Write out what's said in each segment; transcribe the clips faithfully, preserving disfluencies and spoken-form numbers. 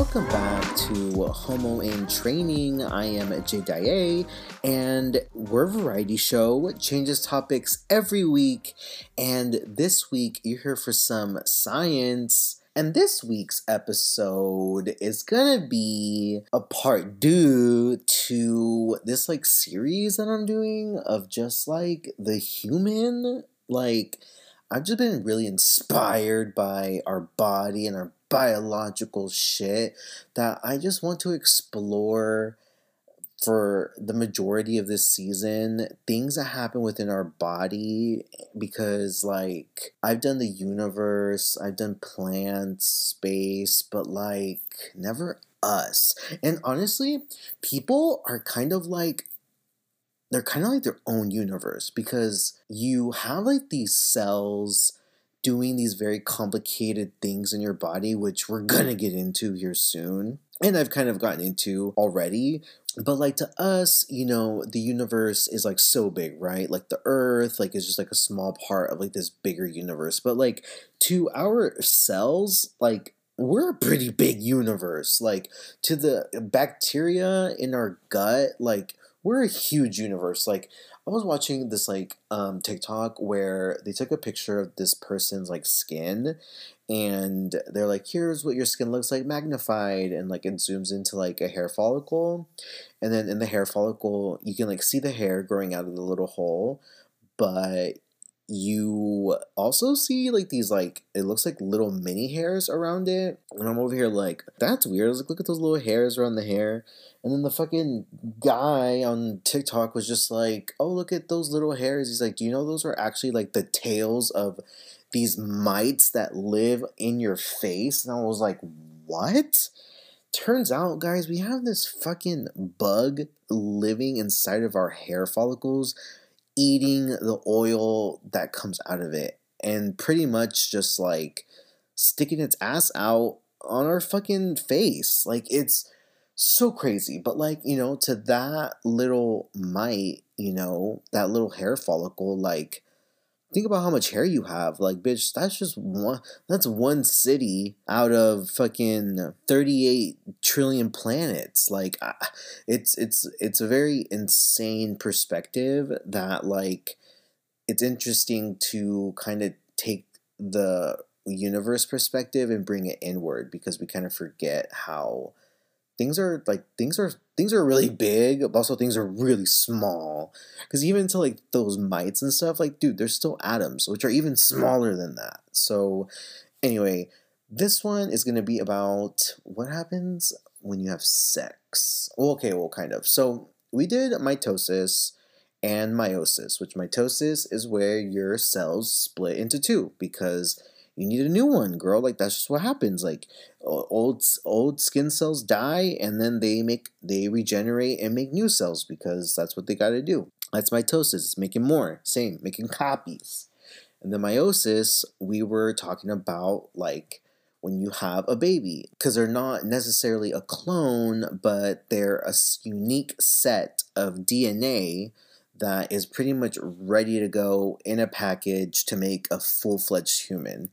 welcome back to Homo in Training. I am Jediah, and we're a variety show, changes topics every week, and this week you're here for some science. And this week's episode is gonna be a part due to this like series that I'm doing of just like the human. Like, I've just been really inspired by our body and our biological shit that I just want to explore for the majority of this season, things that happen within our body, because like I've done the universe, I've done plants, space, but like never us. And honestly, people are kind of like they're kind of like their own universe, because you have like these cells doing these very complicated things in your body, which we're gonna get into here soon. And I've kind of gotten into already. But like to us, you know, the universe is like so big, right? Like the earth, like is just like a small part of like this bigger universe. But like to our cells, like we're a pretty big universe. Like to the bacteria in our gut, like we're a huge universe. Like I was watching this like um TikTok where they took a picture of this person's like skin, and they're like, here's what your skin looks like magnified, and like it zooms into like a hair follicle, and then in the hair follicle you can like see the hair growing out of the little hole, but you also see like these like it looks like little mini hairs around it. And I'm over here like, that's weird. I was like, look at those little hairs around the hair. And then the fucking guy on TikTok was just like, oh, look at those little hairs. He's like, do you know those are actually like the tails of these mites that live in your face? And I was like, what? Turns out, guys, we have this fucking bug living inside of our hair follicles, eating the oil that comes out of it, and pretty much just like sticking its ass out on our fucking face. Like, it's so crazy. But like, you know, to that little mite, you know, that little hair follicle, like, think about how much hair you have. Like, bitch, that's just one, that's one city out of fucking thirty-eight trillion planets. Like, it's, it's, it's a very insane perspective that, like, it's interesting to kind of take the universe perspective and bring it inward, because we kind of forget how things are like things are things are really big, but also things are really small. Because even to like those mites and stuff, like, dude, there's still atoms, which are even smaller than that. So anyway, this one is gonna be about what happens when you have sex. Well, okay, well, kind of. So we did mitosis and meiosis, which mitosis is where your cells split into two because you need a new one, girl. Like, that's just what happens. Like, old old skin cells die, and then they make they regenerate and make new cells, because that's what they got to do. That's mitosis. It's making more, same, making copies. And the meiosis, we were talking about like when you have a baby, because they're not necessarily a clone, but they're a unique set of D N A that is pretty much ready to go in a package to make a full-fledged human.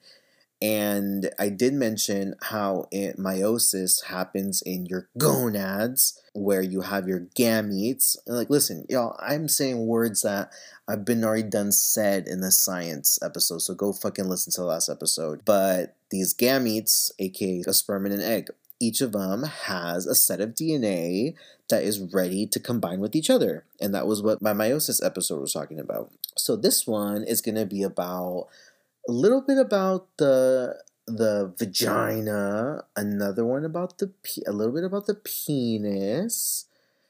And I did mention how it, meiosis happens in your gonads, where you have your gametes. And like, listen, y'all, I'm saying words that I've been already done said in the science episode, so go fucking listen to the last episode. But these gametes, aka a sperm and an egg, each of them has a set of D N A that is ready to combine with each other. And that was what my meiosis episode was talking about. So this one is going to be about a little bit about the the vagina, another one about the a little bit about the penis,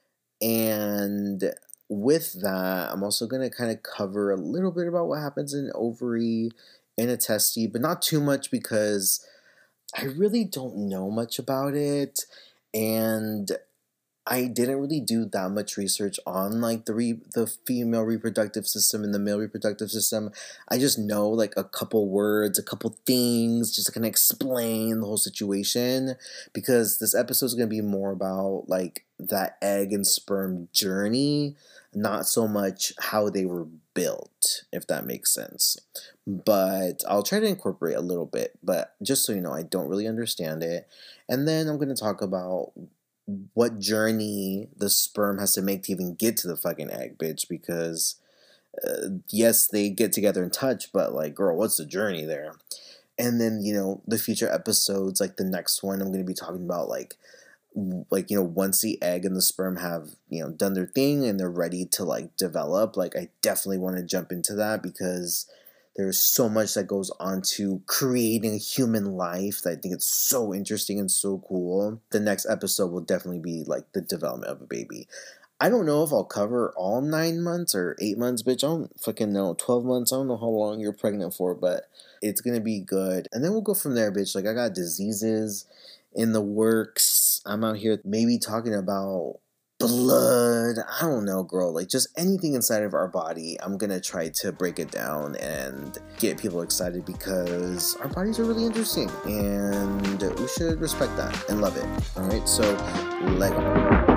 and with that, I'm also going to kind of cover a little bit about what happens in an ovary and a testy, but not too much, because I really don't know much about it, and I didn't really do that much research on like the re- the female reproductive system and the male reproductive system. I just know like a couple words, a couple things, just to kind of explain the whole situation, because this episode is going to be more about like that egg and sperm journey, not so much how they were built, if that makes sense. But I'll try to incorporate a little bit, but just so you know, I don't really understand it. And then I'm going to talk about what journey the sperm has to make to even get to the fucking egg, bitch. Because uh, yes, they get together and touch, but like, girl, what's the journey there? And then, you know, the future episodes, like the next one, I'm going to be talking about like, like, you know, once the egg and the sperm have, you know, done their thing and they're ready to like develop, like I definitely want to jump into that, because there's so much that goes on to creating a human life that I think it's so interesting and so cool. The next episode will definitely be like the development of a baby. I don't know if I'll cover all nine months or eight months, bitch. I don't fucking know. twelve months. I don't know how long you're pregnant for, but it's going to be good. And then we'll go from there, bitch. Like, I got diseases in the works. I'm out here maybe talking about blood. I don't know, girl. Like, just anything inside of our body. I'm going to try to break it down and get people excited, because our bodies are really interesting. And we should respect that and love it. All right? So, let go.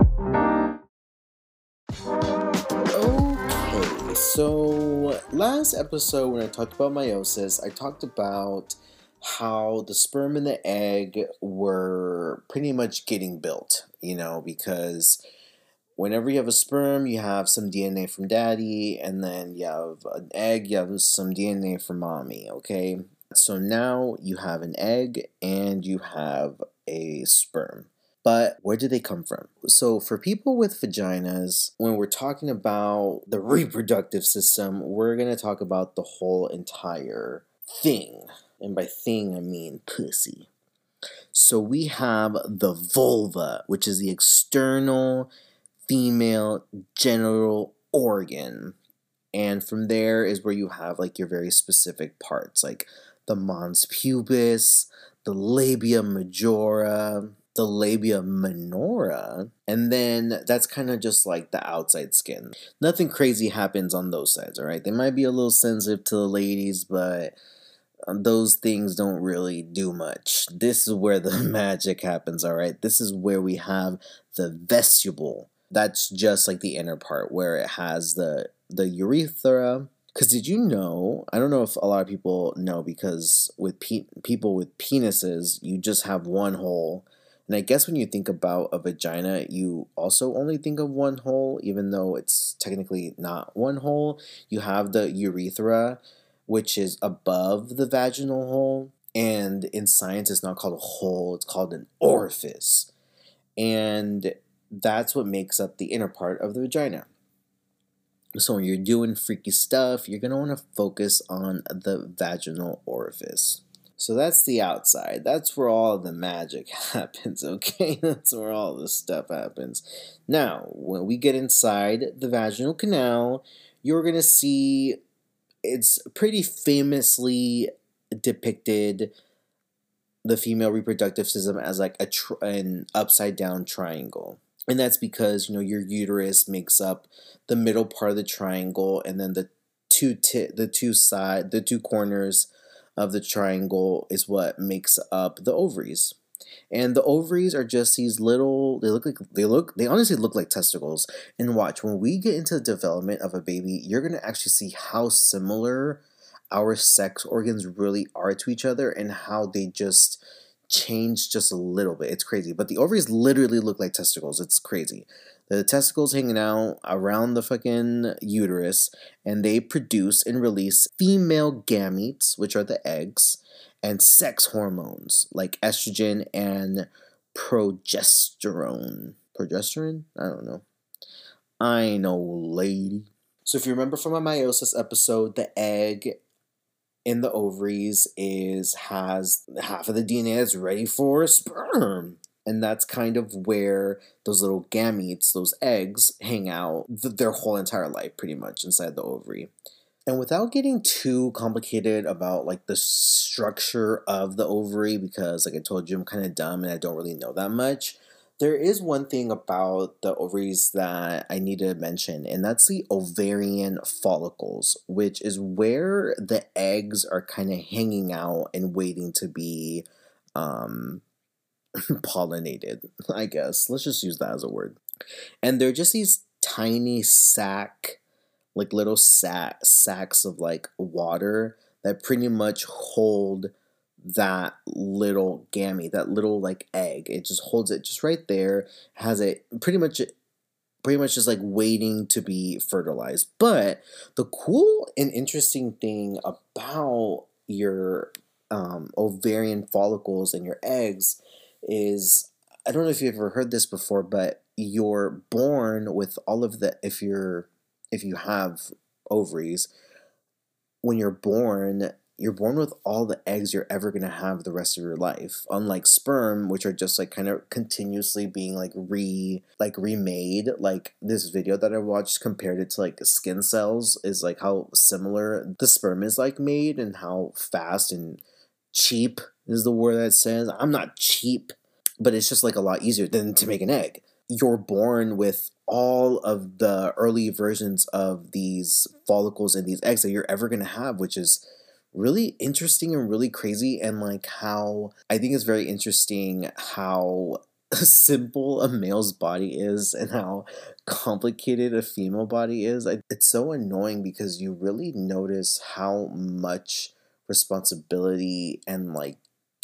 Okay, so last episode when I talked about meiosis, I talked about how the sperm and the egg were pretty much getting built, you know, because whenever you have a sperm, you have some D N A from daddy, and then you have an egg, you have some D N A from mommy, okay? So now you have an egg and you have a sperm. But where do they come from? So for people with vaginas, when we're talking about the reproductive system, we're going to talk about the whole entire thing. And by thing, I mean pussy. So we have the vulva, which is the external female genital organ. And from there is where you have like your very specific parts, like the mons pubis, the labia majora, the labia minora, and then that's kind of just like the outside skin. Nothing crazy happens on those sides, all right? They might be a little sensitive to the ladies, but those things don't really do much. This is where the magic happens, all right? This is where we have the vestibule. That's just like the inner part where it has the the urethra. Because did you know, I don't know if a lot of people know, because with pe- people with penises, you just have one hole. And I guess when you think about a vagina, you also only think of one hole, even though it's technically not one hole. You have the urethra, which is above the vaginal hole. And in science, it's not called a hole, it's called an orifice. And that's what makes up the inner part of the vagina. So when you're doing freaky stuff, you're going to want to focus on the vaginal orifice. So that's the outside. That's where all the magic happens, okay? That's where all the stuff happens. Now, when we get inside the vaginal canal, you're going to see it's pretty famously depicted the female reproductive system as like a tr- an upside down triangle. And that's because, you know, your uterus makes up the middle part of the triangle, and then the two t- the two side the two corners of the triangle is what makes up the ovaries. And the ovaries are just these little, they look like, they look, they honestly look like testicles. And watch, when we get into the development of a baby, you're going to actually see how similar our sex organs really are to each other, and how they just change just a little bit. It's crazy. But the ovaries literally look like testicles. It's crazy. The testicles hanging out around the fucking uterus, and they produce and release female gametes, which are the eggs, and sex hormones like estrogen and progesterone. Progesterone? I don't know. I know, lady. So if you remember from my meiosis episode, the egg in the ovaries is has half of the D N A that's ready for sperm. And that's kind of where those little gametes, those eggs, hang out th- their whole entire life, pretty much, inside the ovary. And without getting too complicated about like the structure of the ovary, because like I told you, I'm kind of dumb and I don't really know that much. There is one thing about the ovaries that I need to mention, and that's the ovarian follicles, which is where the eggs are kind of hanging out and waiting to be um, pollinated, I guess. Let's just use that as a word. And they're just these tiny sack, like little sack sacks of like water that pretty much hold that little gamete, that little like egg. It just holds it just right there, has it pretty much pretty much just like waiting to be fertilized. But the cool and interesting thing about your um, ovarian follicles and your eggs is, I don't know if you've ever heard this before, but you're born with all of the, if you're if you have ovaries, when you're born, you're born with all the eggs you're ever going to have the rest of your life. Unlike sperm, which are just like kind of continuously being like re like remade. Like this video that I watched compared it to like skin cells, is like how similar the sperm is like made, and how fast and cheap is the word that it says. I'm not cheap, but it's just like a lot easier than to make an egg. You're born with all of the early versions of these follicles and these eggs that you're ever going to have, which is really interesting and really crazy. And like how I think it's very interesting how simple a male's body is and how complicated a female body is. It's so annoying because you really notice how much responsibility and like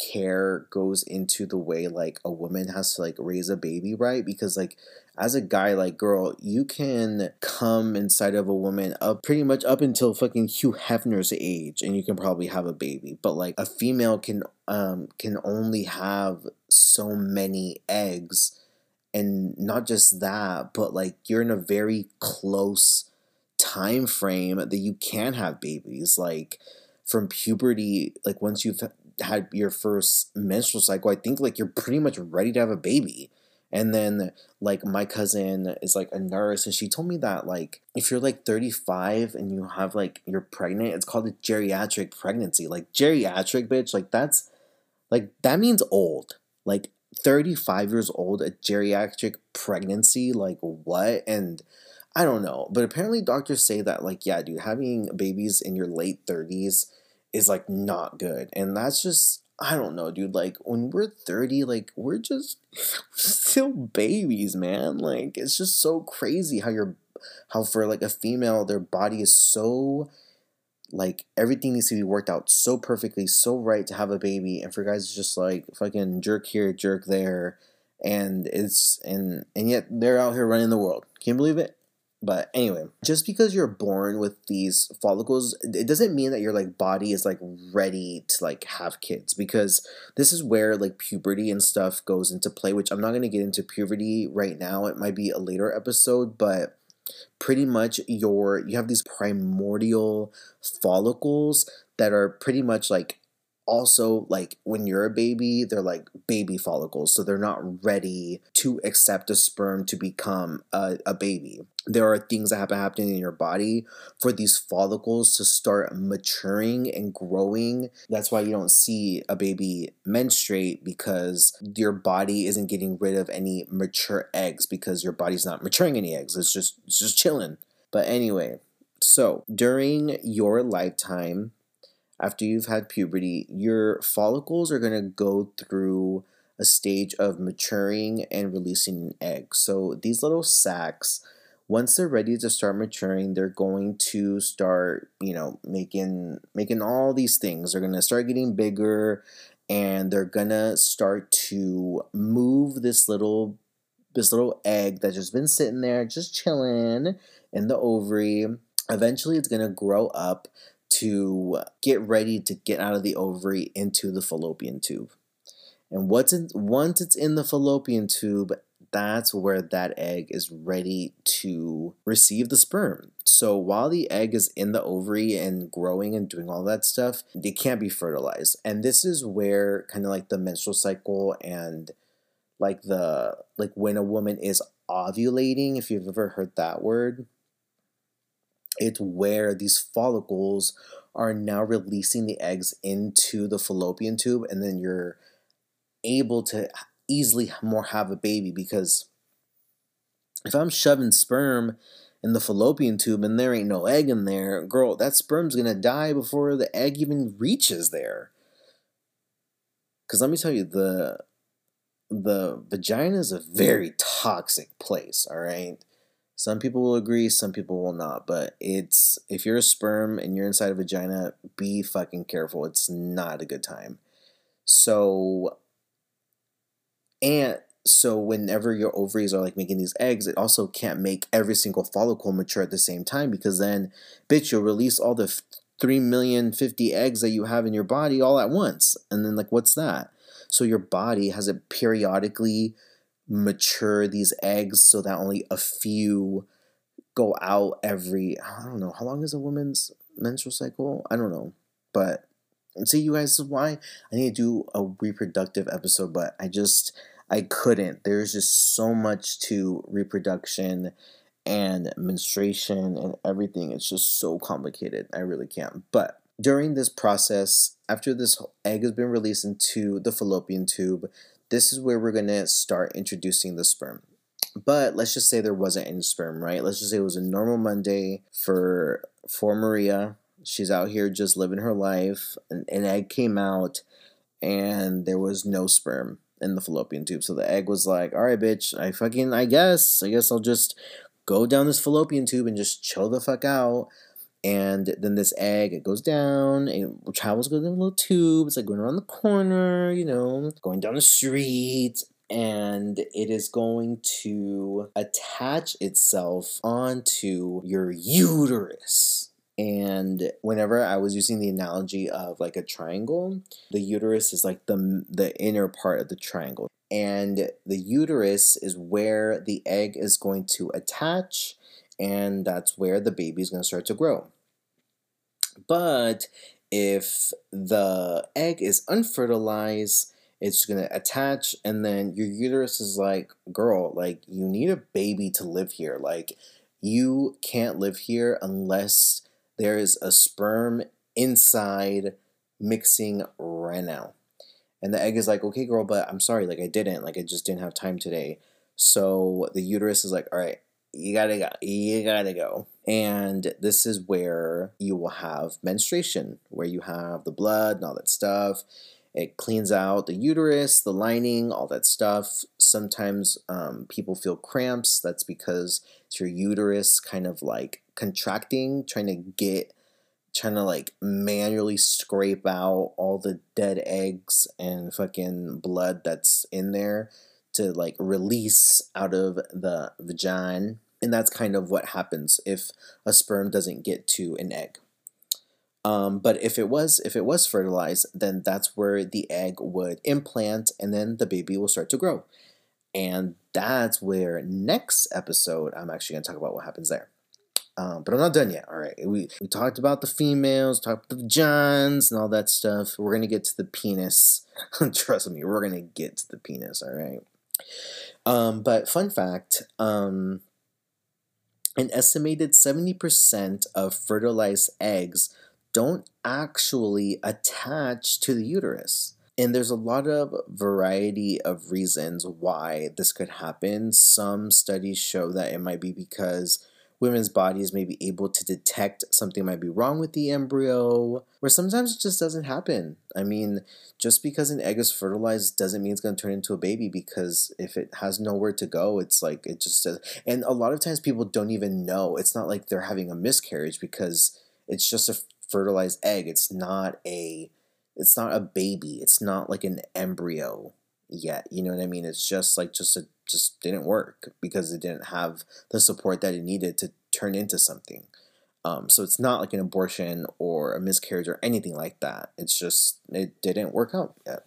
care goes into the way like a woman has to like raise a baby, right? Because like as a guy, like girl, you can come inside of a woman up pretty much up until fucking Hugh Hefner's age, and you can probably have a baby. But like a female can um can only have so many eggs, and not just that, but like you're in a very close time frame that you can have babies. Like from puberty, like once you've had your first menstrual cycle, I think like you're pretty much ready to have a baby. And then like my cousin is like a nurse, and she told me that like if you're like thirty-five and you have like you're pregnant, it's called a geriatric pregnancy. Like geriatric, bitch, like that's like that means old. Like thirty-five years old, a geriatric pregnancy, like what? And I don't know, but apparently doctors say that like yeah, dude, having babies in your late thirties is like not good. And that's just, I don't know, dude. Like when we're thirty, like we're just still babies, man. Like it's just so crazy how you're how for like a female, their body is so like everything needs to be worked out so perfectly, so right to have a baby, and for guys it's just like fucking jerk here, jerk there, and it's and and yet they're out here running the world. Can you believe it? But anyway, just because you're born with these follicles, it doesn't mean that your like body is like ready to like have kids, because this is where like puberty and stuff goes into play, which I'm not going to get into puberty right now. It might be a later episode, but pretty much your you have these primordial follicles that are pretty much like also like when you're a baby, they're like baby follicles, so they're not ready to accept a sperm to become a, a baby. There are things that have been happening in your body for these follicles to start maturing and growing. That's why you don't see a baby menstruate, because your body isn't getting rid of any mature eggs, because your body's not maturing any eggs. It's just it's just chilling. But anyway, so during your lifetime, after you've had puberty, your follicles are going to go through a stage of maturing and releasing an egg. So these little sacs, once they're ready to start maturing, they're going to start, you know, making making all these things. They're going to start getting bigger, and they're going to start to move this little this little egg that's just been sitting there just chilling in the ovary. Eventually it's going to grow up to get ready to get out of the ovary into the fallopian tube. And what's in, once it's in the fallopian tube, that's where that egg is ready to receive the sperm. So while the egg is in the ovary and growing and doing all that stuff, it can't be fertilized. And this is where kind of like the menstrual cycle and like the like when a woman is ovulating, if you've ever heard that word, it's where these follicles are now releasing the eggs into the fallopian tube, and then you're able to easily more have a baby, because if I'm shoving sperm in the fallopian tube and there ain't no egg in there, girl, that sperm's gonna die before the egg even reaches there. Because let me tell you, the the vagina is a very toxic place, all right? Some people will agree, some people will not, but it's, if you're a sperm and you're inside a vagina, be fucking careful. It's not a good time. So, and so whenever your ovaries are like making these eggs, it also can't make every single follicle mature at the same time, because then, bitch, you'll release all the three million fifty eggs that you have in your body all at once. And then, like, what's that? So your body has to periodically mature these eggs so that only a few go out every, I don't know, how long is a woman's menstrual cycle? I don't know. But see, you guys, this is why I need to do a reproductive episode, but I just, I couldn't. There's just so much to reproduction and menstruation and everything. It's just so complicated. I really can't. But during this process, after this egg has been released into the fallopian tube, this is where we're going to start introducing the sperm. But let's just say there wasn't any sperm, right? Let's just say it was a normal Monday for for Maria. She's out here just living her life. An, an egg came out, and there was no sperm in the fallopian tube. So the egg was like, all right, bitch, I fucking, I guess, I guess I'll just go down this fallopian tube and just chill the fuck out. And then this egg, it goes down, it travels, goes in a little tube. It's like going around the corner, you know, going down the street. And it is going to attach itself onto your uterus. And whenever I was using the analogy of like a triangle, the uterus is like the the inner part of the triangle. And the uterus is where the egg is going to attach, and that's where the baby is going to start to grow. But if the egg is unfertilized, it's going to attach, and then your uterus is like, girl, like, you need a baby to live here. Like, you can't live here unless there is a sperm inside mixing right now. And the egg is like, okay, girl, but I'm sorry, like, I didn't, like, I just didn't have time today. So the uterus is like, all right, you gotta go, you gotta go. And this is where you will have menstruation, where you have the blood and all that stuff. It cleans out the uterus, the lining, all that stuff. Sometimes um, people feel cramps. That's because it's your uterus kind of like contracting, trying to get, trying to like manually scrape out all the dead eggs and fucking blood that's in there to like release out of the vagina. And that's kind of what happens if a sperm doesn't get to an egg. Um, but if it was if it was fertilized, then that's where the egg would implant, and then the baby will start to grow. And that's where next episode I'm actually going to talk about what happens there. Um, but I'm not done yet. All right, we we talked about the females, talked about the vaginas and all that stuff. We're gonna get to the penis. Trust me, we're gonna get to the penis. All right. Um, but fun fact. Um, an estimated seventy percent of fertilized eggs don't actually attach to the uterus. And there's a lot of variety of reasons why this could happen. Some studies show that it might be because women's bodies may be able to detect something might be wrong with the embryo, or sometimes it just doesn't happen. I mean, just because an egg is fertilized doesn't mean it's going to turn into a baby, because if it has nowhere to go, it's like, it just does. And a lot of times people don't even know. It's not like they're having a miscarriage, because it's just a fertilized egg. It's not a, it's not a baby. It's not like an embryo yet. You know what I mean? It's just like, just a, just didn't work because it didn't have the support that it needed to turn into something. Um, so it's not like an abortion or a miscarriage or anything like that. It's just, it didn't work out yet.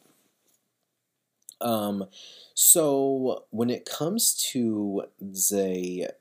Um, so when it comes to the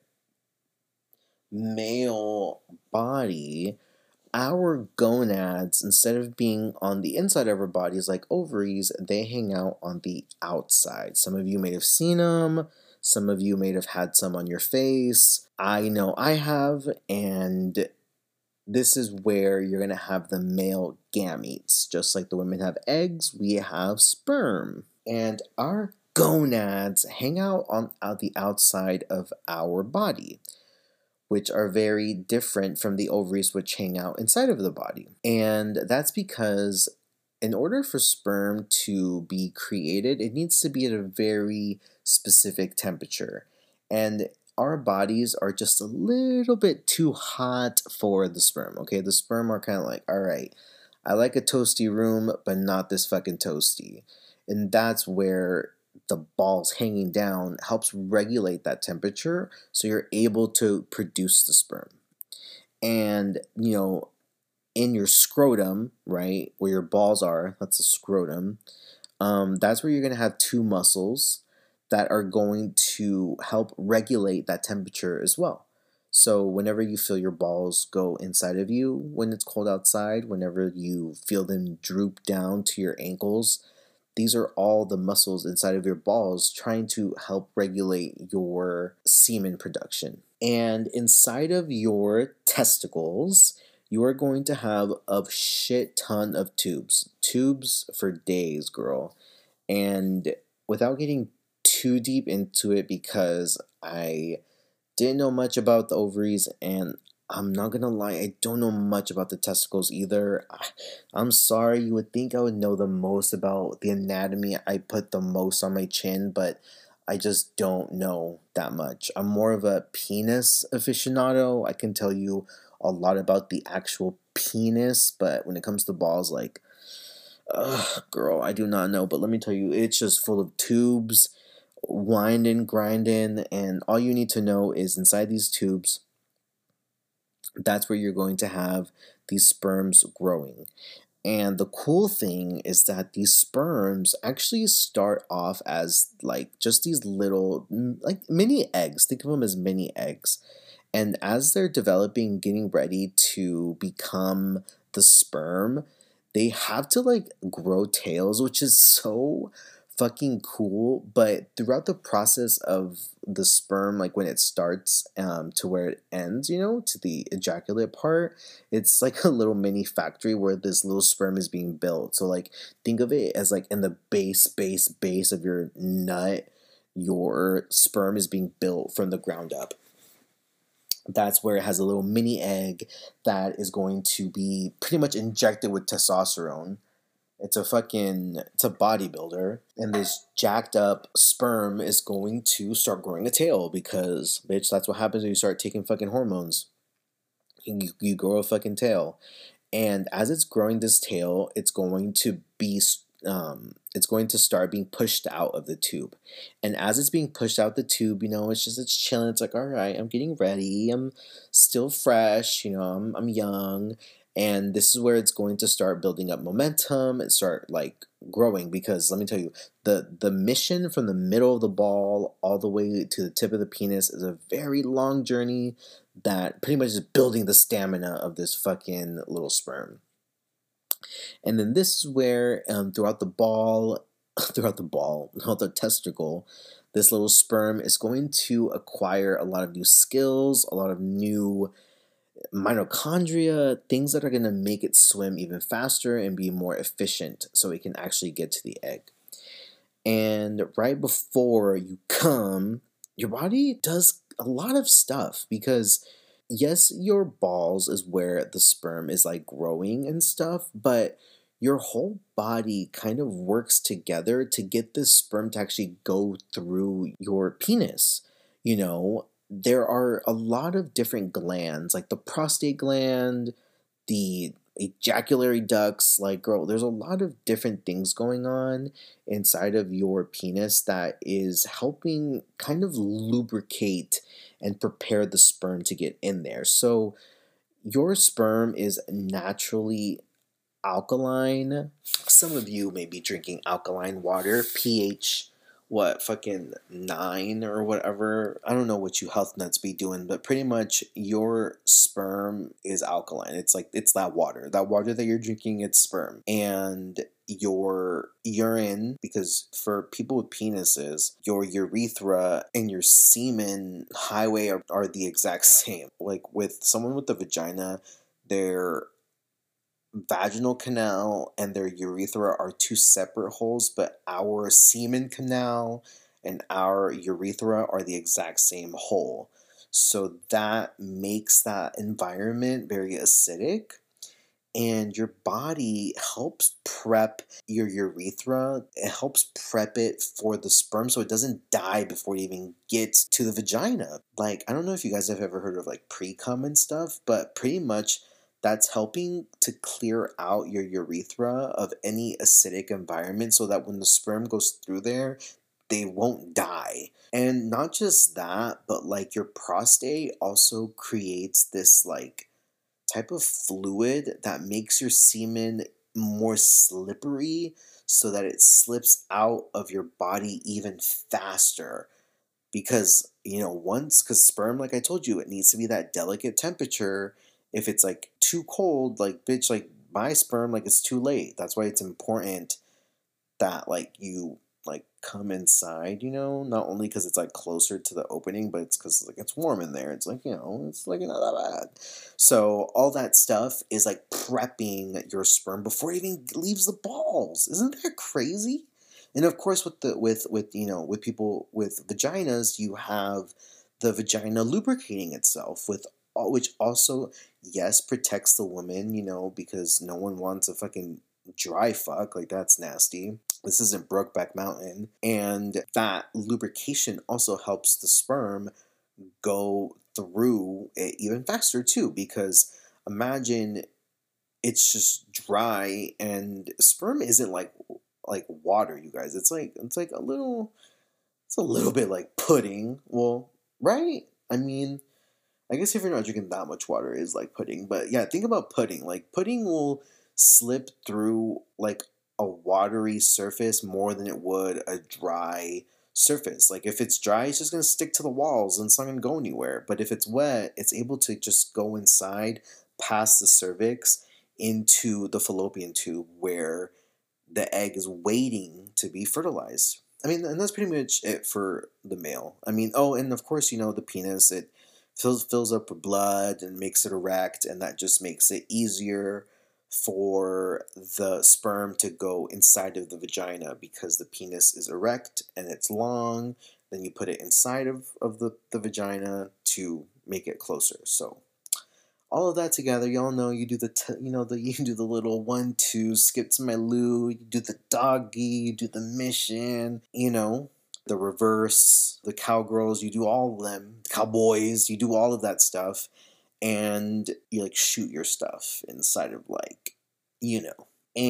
male body, our gonads, instead of being on the inside of our bodies like ovaries, they hang out on the outside. Some of you may have seen them. Some of you may have had some on your face. I know I have, and this is where you're going to have the male gametes. Just like the women have eggs, we have sperm. And our gonads hang out on out the outside of our body, which are very different from the ovaries, which hang out inside of the body. And that's because in order for sperm to be created, it needs to be at a very specific temperature. And our bodies are just a little bit too hot for the sperm, okay? The sperm are kind of like, all right, I like a toasty room, but not this fucking toasty. And that's where the balls hanging down helps regulate that temperature so you're able to produce the sperm. And, you know, in your scrotum, right, where your balls are, that's a scrotum, um, that's where you're going to have two muscles that are going to help regulate that temperature as well. So whenever you feel your balls go inside of you when it's cold outside, whenever you feel them droop down to your ankles, these are all the muscles inside of your balls trying to help regulate your semen production. And inside of your testicles, you are going to have a shit ton of tubes. Tubes for days, girl. And without getting too deep into it, because I didn't know much about the ovaries, and I'm not gonna lie, I don't know much about the testicles either. I'm sorry, you would think I would know the most about the anatomy. I put the most on my chin, but I just don't know that much. I'm more of a penis aficionado. I can tell you a lot about the actual penis, but when it comes to balls, like, ugh, girl, I do not know. But let me tell you, it's just full of tubes, winding, grinding, and all you need to know is inside these tubes, that's where you're going to have these sperms growing. And the cool thing is that these sperms actually start off as like just these little, like mini eggs. Think of them as mini eggs. And as they're developing, getting ready to become the sperm, they have to like grow tails, which is so fucking cool. But throughout the process of the sperm, like when it starts um, to where it ends, you know, to the ejaculate part, it's like a little mini factory where this little sperm is being built. So like think of it as like in the base, base, base of your nut, your sperm is being built from the ground up. That's where it has a little mini egg that is going to be pretty much injected with testosterone. It's a fucking, it's a bodybuilder. And this jacked up sperm is going to start growing a tail because, bitch, that's what happens when you start taking fucking hormones. You, you grow a fucking tail. And as it's growing this tail, it's going to be um, it's going to start being pushed out of the tube. And as it's being pushed out the tube, you know, it's just, it's chilling. It's like, all right, I'm getting ready. I'm still fresh, you know, I'm, I'm young. And this is where it's going to start building up momentum and start like growing. Because let me tell you, the, the mission from the middle of the ball all the way to the tip of the penis is a very long journey that pretty much is building the stamina of this fucking little sperm. And then this is where um, throughout the ball, throughout the ball, not the testicle, this little sperm is going to acquire a lot of new skills, a lot of new mitochondria, things that are going to make it swim even faster and be more efficient so it can actually get to the egg. And right before you come, your body does a lot of stuff because yes, your balls is where the sperm is like growing and stuff, but your whole body kind of works together to get this sperm to actually go through your penis. You know, there are a lot of different glands, like the prostate gland, the ejaculatory ducts, like, girl, there's a lot of different things going on inside of your penis that is helping kind of lubricate and prepare the sperm to get in there. So your sperm is naturally alkaline. Some of you may be drinking alkaline water, pH what, fucking nine or whatever. I don't know what you health nuts be doing, but pretty much your sperm is alkaline. It's like, it's that water. That water that you're drinking, it's sperm. And your urine, because for people with penises, your urethra and your semen highway are, are the exact same. Like with someone with a vagina, their vaginal canal and their urethra are two separate holes, but our semen canal and our urethra are the exact same hole. So that makes that environment very acidic, and your body helps prep your urethra. It helps prep it for the sperm so it doesn't die before it even gets to the vagina. Like, I don't know if you guys have ever heard of like pre cum and stuff, but pretty much that's helping to clear out your urethra of any acidic environment so that when the sperm goes through there, they won't die. And not just that, but like your prostate also creates this like type of fluid that makes your semen more slippery so that it slips out of your body even faster. Because, you know, once, because sperm, like I told you, it needs to be that delicate temperature. If it's like too cold, like, bitch, like my sperm, like it's too late. That's why it's important that like you like come inside, you know, not only because it's like closer to the opening, but it's because like it's warm in there. It's like, you know, it's like not that bad. So all that stuff is like prepping your sperm before it even leaves the balls. Isn't that crazy? And of course, with the with with you know with people with vaginas, you have the vagina lubricating itself with all, which also yes protects the woman, you know, because no one wants a fucking dry fuck, like that's nasty. This isn't Brokeback Mountain. And that lubrication also helps the sperm go through it even faster too, because imagine it's just dry and sperm isn't like like water, you guys. It's like it's like a little it's a little bit like pudding. Well, right? I mean, I guess if you're not drinking that much water, it is like pudding. But yeah, think about pudding. Like pudding will slip through like a watery surface more than it would a dry surface. Like if it's dry, it's just gonna stick to the walls and it's not gonna go anywhere. But if it's wet, it's able to just go inside past the cervix into the fallopian tube where the egg is waiting to be fertilized. I mean, and that's pretty much it for the male. I mean, oh, and of course, you know, the penis, it fills fills up with blood and makes it erect, and that just makes it easier for the sperm to go inside of the vagina because the penis is erect and it's long. Then you put it inside of, of the, the vagina to make it closer. So all of that together, y'all know you do the t- you know the you do the little one two skip to my loo, you do the doggy, you do the mission, you know, the reverse, the cowgirls, you do all of them, cowboys, you do all of that stuff, and you like shoot your stuff inside of like, you know.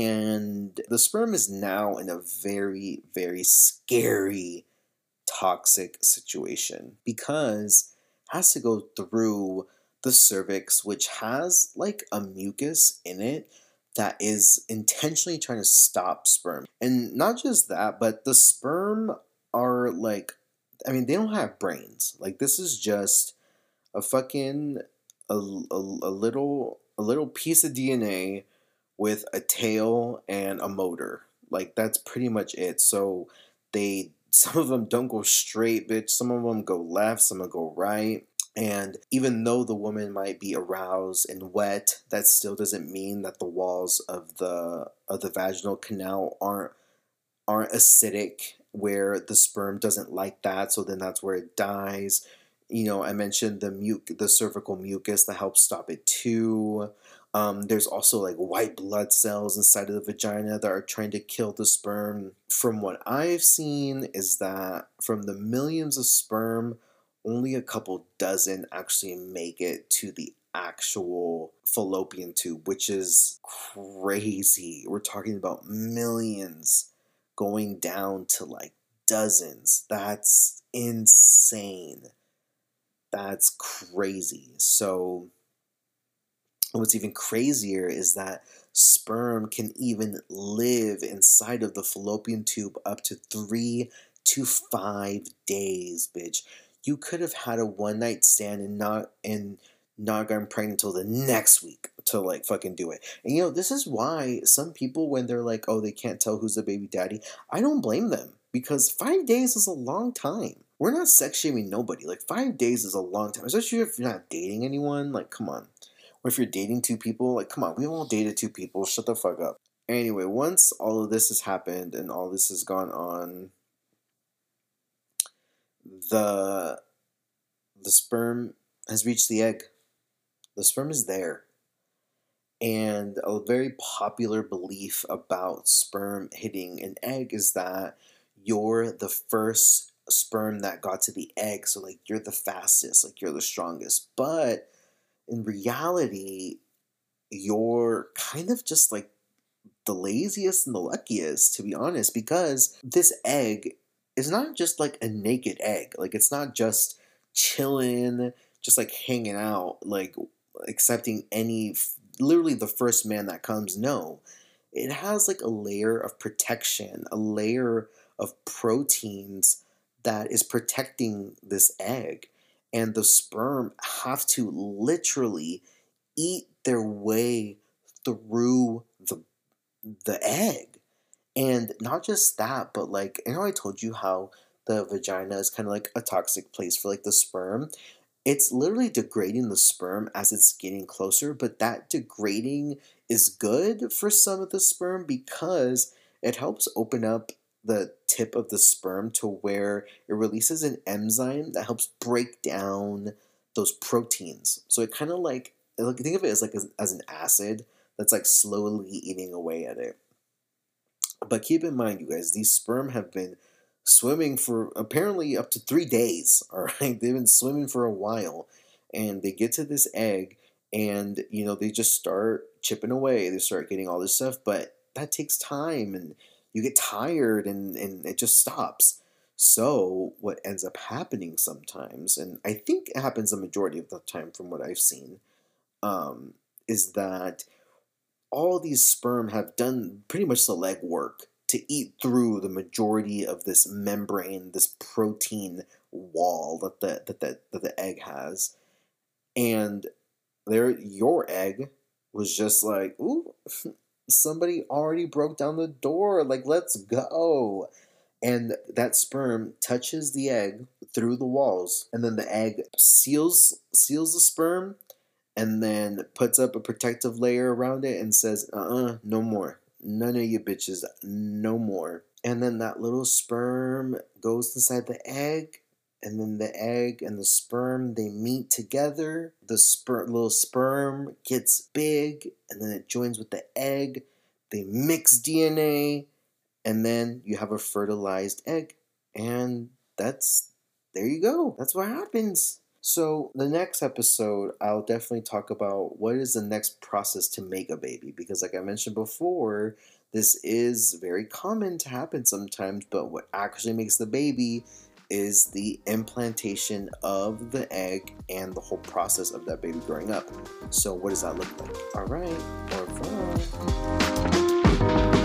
And the sperm is now in a very, very scary, toxic situation because it has to go through the cervix, which has like a mucus in it that is intentionally trying to stop sperm. And not just that, but the sperm are like, I mean, they don't have brains. Like, this is just a fucking, a, a, a little, a little piece of D N A with a tail and a motor. Like, that's pretty much it. So they, some of them don't go straight, bitch. Some of them go left, some of them go right. And even though the woman might be aroused and wet, that still doesn't mean that the walls of the of the vaginal canal aren't aren't acidic, where the sperm doesn't like that, so then that's where it dies. You know, I mentioned the muc the cervical mucus that helps stop it too. Um, there's also like white blood cells inside of the vagina that are trying to kill the sperm. From what I've seen is that from the millions of sperm, only a couple dozen actually make it to the actual fallopian tube, which is crazy. We're talking about millions going down to like dozens. That's insane. That's crazy. So, what's even crazier is that sperm can even live inside of the fallopian tube up to three to five days, bitch. You could have had a one night stand and not and not gotten pregnant until the next week to like fucking do it. And you know, this is why some people, when they're like, oh, they can't tell who's the baby daddy, I don't blame them, because five days is a long time. We're not sex shaming nobody. Like, five days is a long time, especially if you're not dating anyone. Like, come on. Or if you're dating two people, like, come on, we all dated two people. Shut the fuck up. Anyway, once all of this has happened and all this has gone on, the the sperm has reached the egg. The sperm is there. And a very popular belief about sperm hitting an egg is that you're the first sperm that got to the egg. So, like, you're the fastest, like, you're the strongest. But in reality, you're kind of just like the laziest and the luckiest, to be honest, because this egg is not just like a naked egg. Like, it's not just chilling, just like hanging out, like accepting any, literally the first man that comes. No, it has like a layer of protection, a layer of proteins that is protecting this egg. And the sperm have to literally eat their way through the the egg. And not just that, but like, you know, I told you how the vagina is kind of like a toxic place for like the sperm. It's literally degrading the sperm as it's getting closer, but that degrading is good for some of the sperm because it helps open up the tip of the sperm to where it releases an enzyme that helps break down those proteins. So it kind of like, like think of it as like as, as an acid that's like slowly eating away at it. But keep in mind, you guys, these sperm have been swimming for apparently up to three days. All right, they've been swimming for a while, and they get to this egg, and you know they just start chipping away. They start getting all this stuff, but that takes time, and you get tired, and and it just stops. So what ends up happening sometimes, and I think it happens the majority of the time from what I've seen, um, is that all these sperm have done pretty much the legwork to eat through the majority of this membrane, this protein wall that the that the, that the egg has, and there your egg was just like, ooh, somebody already broke down the door, like, let's go. And that sperm touches the egg through the walls, and then the egg seals seals the sperm, and then puts up a protective layer around it and says, uh-uh, no more. None of you bitches, no more. And then that little sperm goes inside the egg, and then the egg and the sperm, they meet together. The sper- little sperm gets big, and then it joins with the egg. They mix D N A, and then you have a fertilized egg. And that's, there you go. That's what happens. So the next episode, I'll definitely talk about what is the next process to make a baby. Because like I mentioned before, this is very common to happen sometimes. But what actually makes the baby is the implantation of the egg and the whole process of that baby growing up. So what does that look like? All right, au revoir.